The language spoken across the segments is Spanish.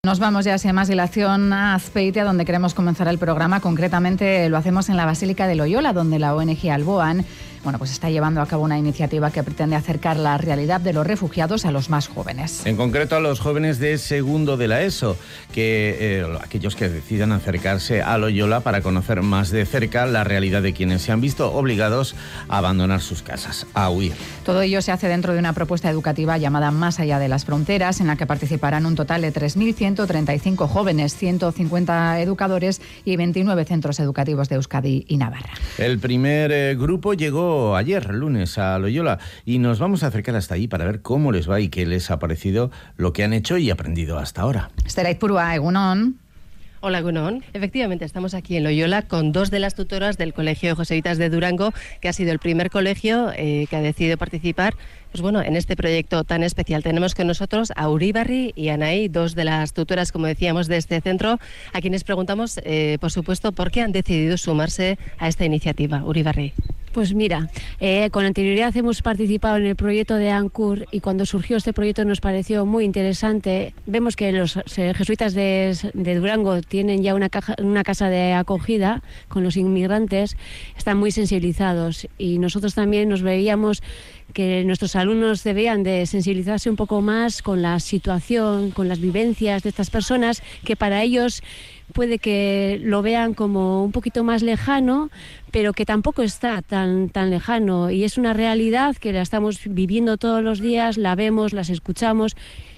Nos vamos ya sin más dilación a Azpeitia, donde queremos comenzar el programa. Concretamente lo hacemos en la Basílica de Loyola, donde la ONG Alboan está llevando a cabo una iniciativa que pretende acercar la realidad de los refugiados a los más jóvenes. En concreto a los jóvenes de segundo de la ESO, aquellos que decidan acercarse a Loyola para conocer más de cerca la realidad de quienes se han visto obligados a abandonar sus casas, a huir. Todo ello se hace dentro de una propuesta educativa llamada Más allá de las fronteras, en la que participarán un total de 3.135 jóvenes, 150 educadores y 29 centros educativos de Euskadi y Navarra. El primer grupo llegó ayer, lunes, a Loyola, y nos vamos a acercar hasta allí para ver cómo les va y qué les ha parecido lo que han hecho y aprendido hasta ahora. Esther Aizpurua, egunon. Hola, Egunon. Efectivamente, estamos aquí en Loyola con dos de las tutoras del Colegio Josevitas de Durango, que ha sido el primer colegio que ha decidido participar en este proyecto tan especial. Tenemos con nosotros a Uribarri y a Anaí, dos de las tutoras, como decíamos, de este centro, a quienes preguntamos, por supuesto, por qué han decidido sumarse a esta iniciativa. Uribarri. Pues mira, con anterioridad hemos participado en el proyecto de ANCUR y cuando surgió este proyecto nos pareció muy interesante. Vemos que los jesuitas de Durango tienen ya una casa de acogida con los inmigrantes, están muy sensibilizados y nosotros también nos veíamos que nuestros alumnos debían de sensibilizarse un poco más con la situación, con las vivencias de estas personas, que para ellos puede que lo vean como un poquito más lejano, pero que tampoco está tan lejano, y es una realidad que la estamos viviendo todos los días, la vemos, las escuchamos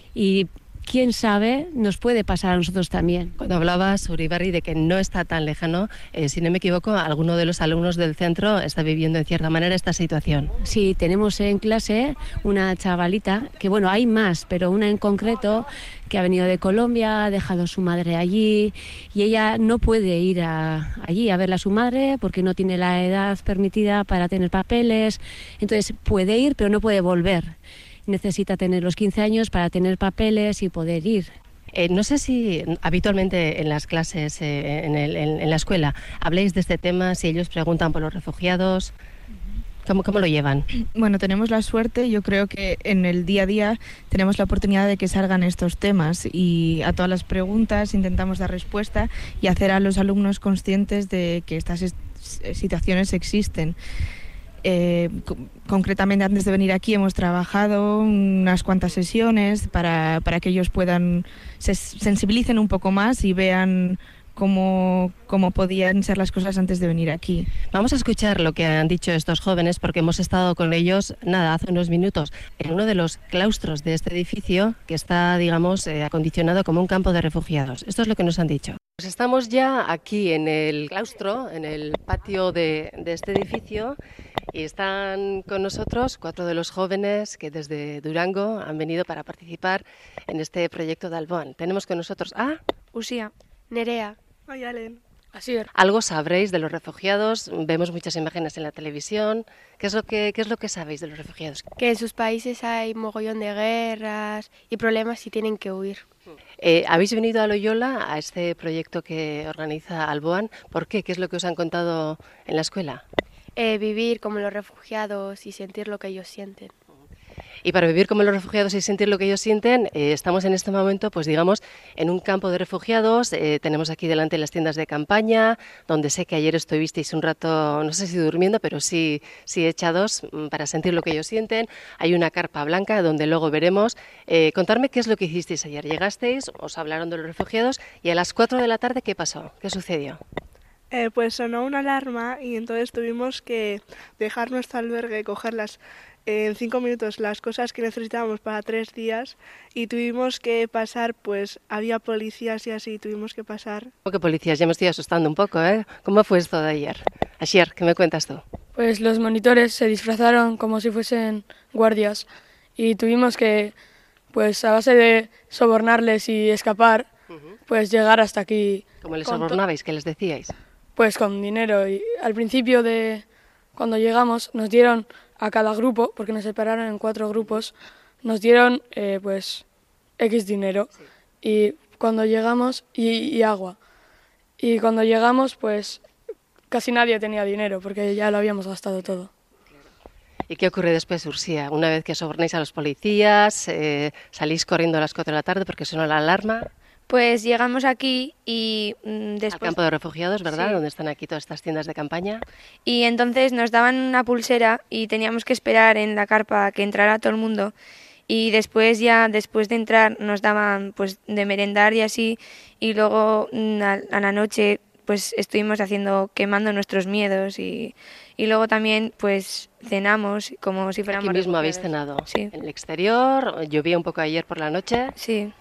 y quién sabe, nos puede pasar a nosotros también. Cuando hablabas, Uribarri, de que no está tan lejano, si no me equivoco, alguno de los alumnos del centro está viviendo en cierta manera esta situación. Sí, tenemos en clase una chavalita, que hay más, pero una en concreto que ha venido de Colombia, ha dejado a su madre allí y ella no puede ir allí a verla a su madre porque no tiene la edad permitida para tener papeles. Entonces puede ir, pero no puede volver. Necesita tener los 15 años para tener papeles y poder ir. No sé si habitualmente en las clases, en la escuela, habléis de este tema, si ellos preguntan por los refugiados. ¿Cómo lo llevan? Bueno, tenemos la suerte, yo creo que en el día a día tenemos la oportunidad de que salgan estos temas y a todas las preguntas intentamos dar respuesta y hacer a los alumnos conscientes de que estas situaciones existen. Concretamente, antes de venir aquí hemos trabajado unas cuantas sesiones para que ellos se sensibilicen un poco más y vean cómo podían ser las cosas antes de venir aquí. Vamos a escuchar lo que han dicho estos jóvenes, porque hemos estado con ellos, hace unos minutos, en uno de los claustros de este edificio que está, acondicionado como un campo de refugiados. Esto es lo que nos han dicho. Pues estamos ya aquí en el claustro, en el patio de este edificio, y están con nosotros 4 de los jóvenes que desde Durango han venido para participar en este proyecto de Alboan. Tenemos con nosotros a Usia, Nerea, Ayalen. Asier. Algo sabréis de los refugiados, vemos muchas imágenes en la televisión. ¿Qué es lo que sabéis de los refugiados? Que en sus países hay mogollón de guerras y problemas y tienen que huir. ¿Habéis venido a Loyola, a este proyecto que organiza Alboan? ¿Por qué? ¿Qué es lo que os han contado en la escuela? Vivir como los refugiados y sentir lo que ellos sienten. Y para vivir como los refugiados y sentir lo que ellos sienten, estamos en este momento, en un campo de refugiados. Tenemos aquí delante las tiendas de campaña, donde sé que ayer estuvisteis un rato, no sé si durmiendo, pero sí echados para sentir lo que ellos sienten. Hay una carpa blanca donde luego veremos. Contarme qué es lo que hicisteis ayer. Llegasteis, os hablaron de los refugiados y a las 4 de la tarde, ¿qué pasó? ¿Qué sucedió? Pues sonó una alarma y entonces tuvimos que dejar nuestro albergue, cogerlas en 5 minutos las cosas que necesitábamos para 3 días y tuvimos que pasar, había policías y así, tuvimos que pasar. ¿Cómo que policías? Ya me estoy asustando un poco, ¿eh? ¿Cómo fue esto de ayer? Asier, ¿qué me cuentas tú? Pues los monitores se disfrazaron como si fuesen guardias y tuvimos que, a base de sobornarles y escapar, llegar hasta aquí. ¿Cómo les sobornabais? ¿Qué les decíais? Pues con dinero, y al principio cuando llegamos nos dieron a cada grupo, porque nos separaron en 4 grupos, nos dieron X dinero, sí. Y cuando llegamos, y agua, y cuando llegamos casi nadie tenía dinero porque ya lo habíamos gastado todo. ¿Y qué ocurre después, Ursía? Una vez que sobornáis a los policías, salís corriendo a las 4 de la tarde porque sonó la alarma. Pues llegamos aquí y después... Al campo de refugiados, ¿verdad? Sí. Donde están aquí todas estas tiendas de campaña. Y entonces nos daban una pulsera y teníamos que esperar en la carpa a que entrara todo el mundo. Y después de entrar, nos daban pues de merendar y así. Y luego a la noche pues estuvimos quemando nuestros miedos y luego también pues cenamos como si fuéramos Aquí mismo habéis refugiados. cenado. Sí. En el exterior, llovía un poco ayer por la noche. Sí.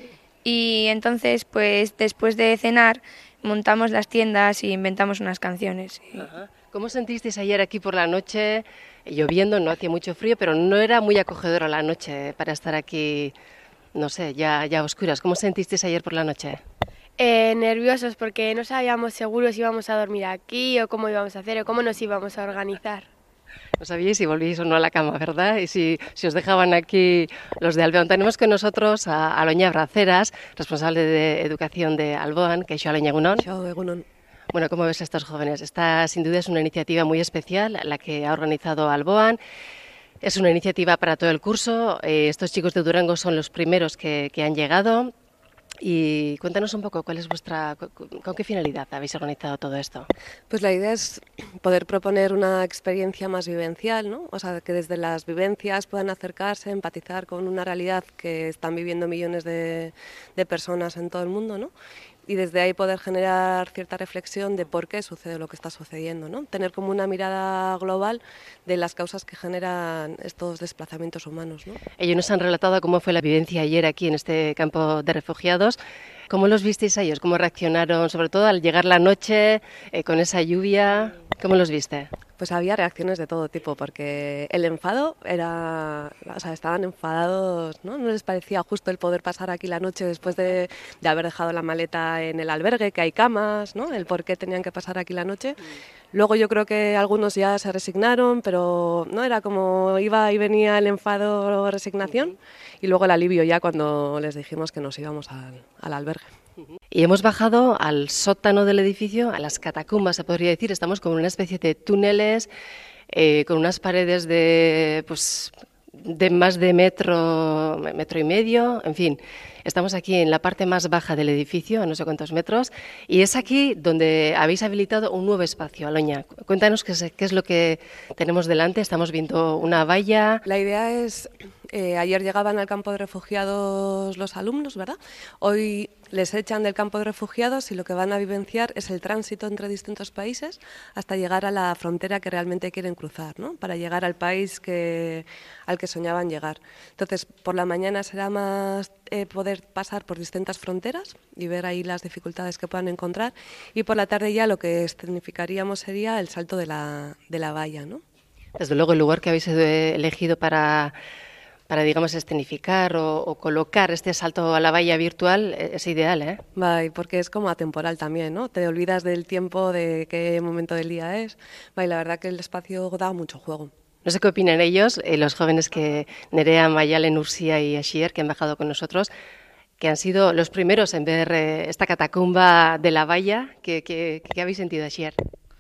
Y entonces pues después de cenar montamos las tiendas y inventamos unas canciones. Ajá. ¿Cómo sentisteis ayer aquí por la noche? Lloviendo, no hacía mucho frío, pero no era muy acogedora la noche para estar aquí, no sé, ya a oscuras. ¿Cómo sentisteis ayer por la noche? Nerviosos porque no sabíamos seguros si íbamos a dormir aquí o cómo íbamos a hacer o cómo nos íbamos a organizar. No sabíais si volvíais o no a la cama, ¿verdad? Y si os dejaban aquí los de Alboan. Tenemos con nosotros a Aloña Braceras, responsable de educación de Alboan, que es Aloña Egunon. Egunon. Bueno, ¿cómo ves a estos jóvenes? Esta sin duda es una iniciativa muy especial, la que ha organizado Alboan. Es una iniciativa para todo el curso. Estos chicos de Durango son los primeros que han llegado. Y cuéntanos un poco, ¿cuál es con qué finalidad habéis organizado todo esto? Pues la idea es poder proponer una experiencia más vivencial, ¿no? O sea, que desde las vivencias puedan acercarse, empatizar con una realidad que están viviendo millones de personas en todo el mundo, ¿no? Y desde ahí poder generar cierta reflexión de por qué sucede lo que está sucediendo, ¿no? Tener como una mirada global de las causas que generan estos desplazamientos humanos, ¿no? Ellos nos han relatado cómo fue la vivencia ayer aquí en este campo de refugiados. ¿Cómo los visteis a ellos? ¿Cómo reaccionaron, sobre todo al llegar la noche, con esa lluvia? ¿Cómo los viste? Pues había reacciones de todo tipo, porque el enfado era... O sea, estaban enfadados, ¿no? No les parecía justo el poder pasar aquí la noche después de haber dejado la maleta en el albergue, que hay camas, ¿no? El por qué tenían que pasar aquí la noche. Luego yo creo que algunos ya se resignaron, pero no era como iba y venía el enfado o resignación, y luego el alivio ya cuando les dijimos que nos íbamos al albergue. Y hemos bajado al sótano del edificio, a las catacumbas, se podría decir. Estamos como en una especie de túneles con unas paredes de más de metro y medio, en fin. Estamos aquí en la parte más baja del edificio, a no sé cuántos metros, y es aquí donde habéis habilitado un nuevo espacio. Aloña, cuéntanos qué es lo que tenemos delante. Estamos viendo una valla. La idea es, ayer llegaban al campo de refugiados los alumnos, ¿verdad? Hoy les echan del campo de refugiados y lo que van a vivenciar es el tránsito entre distintos países hasta llegar a la frontera que realmente quieren cruzar, ¿no? Para llegar al país al que soñaban llegar. Entonces, por la mañana será más poder pasar por distintas fronteras y ver ahí las dificultades que puedan encontrar, y por la tarde ya lo que escenificaríamos sería el salto de la valla, ¿no? Desde luego el lugar que habéis elegido para digamos, escenificar o colocar este salto a la valla virtual es ideal, ¿eh? Y porque es como atemporal también, ¿no? Te olvidas del tiempo, de qué momento del día es. Y la verdad que el espacio da mucho juego. No sé qué opinan ellos, los jóvenes Nerea, Mayalen, Ursia y Ashier, que han bajado con nosotros, que han sido los primeros en ver esta catacumba de la valla. ¿Qué habéis sentido, Ashier?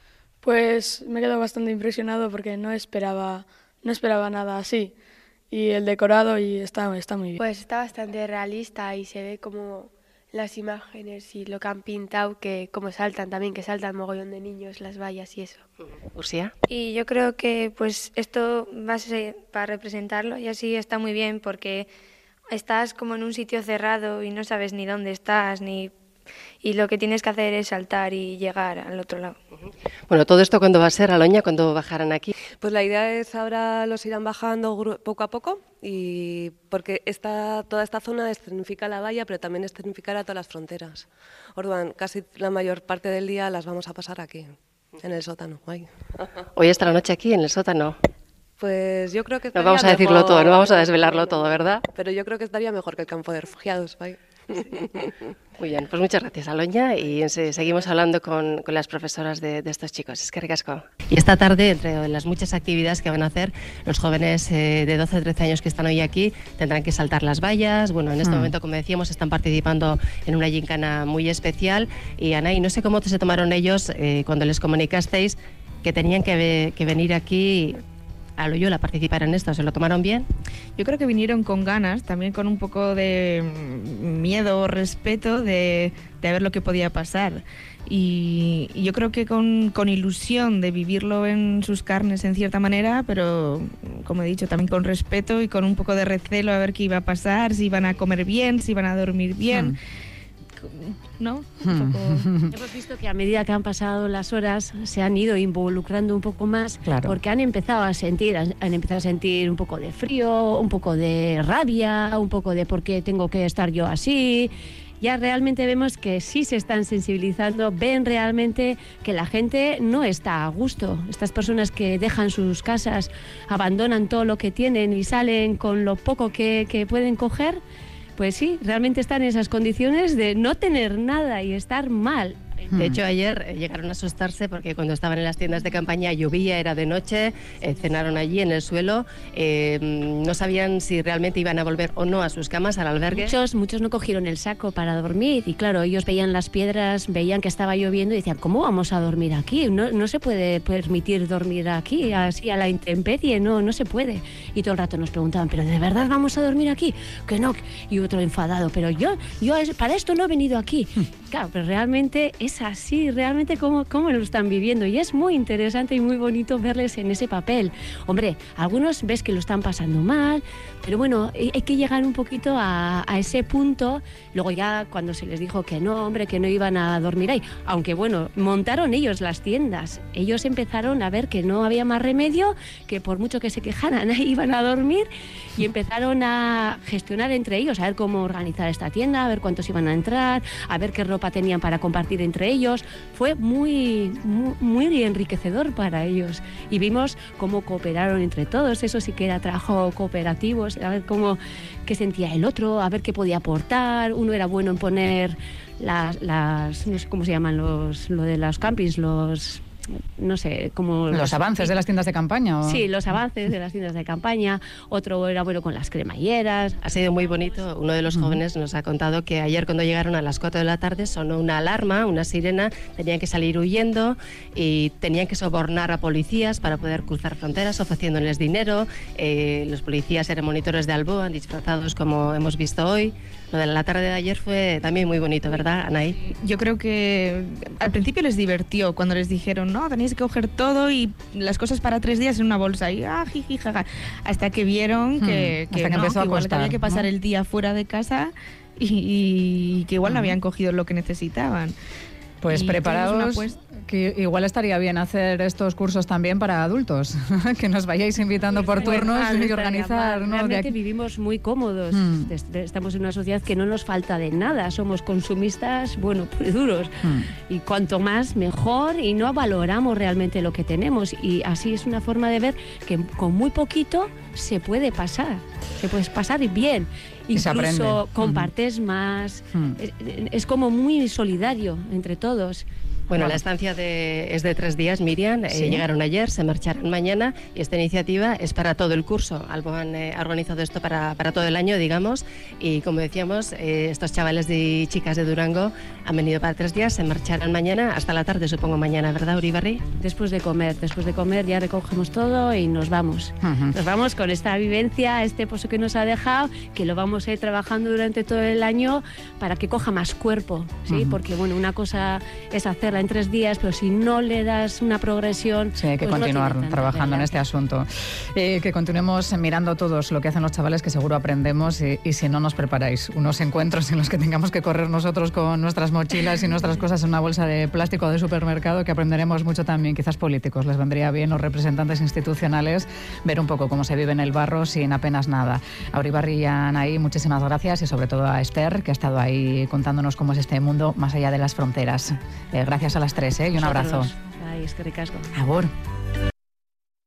Pues me he quedado bastante impresionado porque no esperaba nada así. Y el decorado está muy bien. Pues está bastante realista y se ve como las imágenes y lo que han pintado, que como saltan también, que saltan mogollón de niños, las vallas y eso. ¿Ursia? Y yo creo que pues esto va a ser para representarlo y así está muy bien porque estás como en un sitio cerrado y no sabes ni dónde estás y lo que tienes que hacer es saltar y llegar al otro lado. Bueno, ¿todo esto cuándo va a ser, Aloña, cuando bajarán aquí? Pues la idea es ahora los irán bajando poco a poco, y porque toda esta zona escenifica la valla, pero también escenificará todas las fronteras. Orduan, casi la mayor parte del día las vamos a pasar aquí, en el sótano. Hoy hasta la noche aquí, en el sótano. Pues yo creo que... No vamos a decirlo todo, no vamos a desvelarlo todo, ¿verdad? Pero yo creo que estaría mejor que el campo de refugiados. Muy bien, pues muchas gracias, Aloña, y seguimos hablando con las profesoras de estos chicos. Es que ricasco. Y esta tarde, entre las muchas actividades que van a hacer, los jóvenes de 12 a 13 años que están hoy aquí tendrán que saltar las vallas. Bueno, en este momento, como decíamos, están participando en una gincana muy especial. Y Anay, no sé cómo se tomaron ellos cuando les comunicasteis que tenían que venir aquí a Loyola a participar en esto? ¿Se lo tomaron bien? Yo creo que vinieron con ganas, también con un poco de miedo o respeto de ver lo que podía pasar. Y yo creo que con ilusión de vivirlo en sus carnes en cierta manera, pero como he dicho, también con respeto y con un poco de recelo a ver qué iba a pasar, si iban a comer bien, si iban a dormir bien. ¿No? Hemos visto que a medida que han pasado las horas se han ido involucrando un poco más, porque han empezado a sentir un poco de frío, un poco de rabia, un poco de por qué tengo que estar yo así. Ya realmente vemos que sí se están sensibilizando, ven realmente que la gente no está a gusto. Estas personas que dejan sus casas, abandonan todo lo que tienen y salen con lo poco que pueden coger, pues sí, realmente están en esas condiciones de no tener nada y estar mal. De hecho, ayer llegaron a asustarse porque cuando estaban en las tiendas de campaña llovía, era de noche, cenaron allí en el suelo, no sabían si realmente iban a volver o no a sus camas, al albergue. Muchos no cogieron el saco para dormir y claro, ellos veían las piedras, veían que estaba lloviendo y decían, ¿cómo vamos a dormir aquí? No se puede permitir dormir aquí, así a la intemperie, no se puede. Y todo el rato nos preguntaban, ¿pero de verdad vamos a dormir aquí? Que no. Y otro enfadado, pero yo para esto no he venido aquí. Claro, pero realmente es así, realmente cómo lo están viviendo y es muy interesante y muy bonito verles en ese papel. Hombre, algunos ves que lo están pasando mal, pero bueno, hay que llegar un poquito a ese punto. Luego ya cuando se les dijo que no, hombre, que no iban a dormir ahí, aunque bueno, montaron ellos las tiendas, ellos empezaron a ver que no había más remedio, que por mucho que se quejaran, ahí iban a dormir y empezaron a gestionar entre ellos, a ver cómo organizar esta tienda, a ver cuántos iban a entrar, a ver qué ropa tenían para compartir entre ellos. Fue muy enriquecedor para ellos y vimos cómo cooperaron entre todos. Eso sí que era trabajo cooperativo, a ver qué sentía el otro, a ver qué podía aportar. Uno era bueno en poner las no sé cómo se llaman, lo de los campings, no sé, como... ¿Los avances de las tiendas de campaña? ¿O? Sí, los avances de las tiendas de campaña. Otro era bueno con las cremalleras. Ha sido muy bonito. Uno de los jóvenes nos ha contado que ayer cuando llegaron a las 4 de la tarde sonó una alarma, una sirena, tenían que salir huyendo y tenían que sobornar a policías para poder cruzar fronteras ofreciéndoles dinero. Los policías eran monitores de Alboan, disfrazados como hemos visto hoy. Lo de la tarde de ayer fue también muy bonito, ¿verdad, Anaí? Yo creo que al principio les divirtió cuando les dijeron, no, tenéis que coger todo y las cosas para 3 días en una bolsa y jiji, jaja, hasta que vieron que empezó a igual costar, había que pasar el día fuera de casa y que igual no habían cogido lo que necesitaban. Pues preparaos, que igual estaría bien hacer estos cursos también para adultos, que nos vayáis invitando por turnos y organizar. Realmente vivimos muy cómodos, estamos en una sociedad que no nos falta de nada, somos consumistas, duros, y cuanto más mejor y no valoramos realmente lo que tenemos y así es una forma de ver que con muy poquito se puede pasar bien. Incluso compartes más, es como muy solidario entre todos. Bueno, la estancia es de 3 días, Miriam. ¿Sí? Llegaron ayer, se marcharán mañana y esta iniciativa es para todo el curso. Alboan ha organizado esto para todo el año, digamos, y como decíamos, estos chavales y chicas de Durango han venido para 3 días, se marcharán mañana, hasta la tarde supongo mañana, ¿verdad, Uribarri? Después de comer ya recogemos todo y nos vamos. Nos vamos con esta vivencia, este pozo que nos ha dejado, que lo vamos a ir trabajando durante todo el año para que coja más cuerpo, ¿sí? Porque bueno, una cosa es hacerla en 3 días, pero si no le das una progresión... Sí, hay que continuar trabajando en este asunto. Que continuemos mirando todos lo que hacen los chavales, que seguro aprendemos, y si no nos preparáis unos encuentros en los que tengamos que correr nosotros con nuestras mochilas y nuestras cosas en una bolsa de plástico de supermercado, que aprenderemos mucho también. Quizás políticos les vendría bien, los representantes institucionales, ver un poco cómo se vive en el barro sin apenas nada. A Uribarri y a Anaí, muchísimas gracias, y sobre todo a Esther, que ha estado ahí contándonos cómo es este mundo más allá de las fronteras. Gracias a las 3, y un abrazo. Ay, es que ricasco. Agur.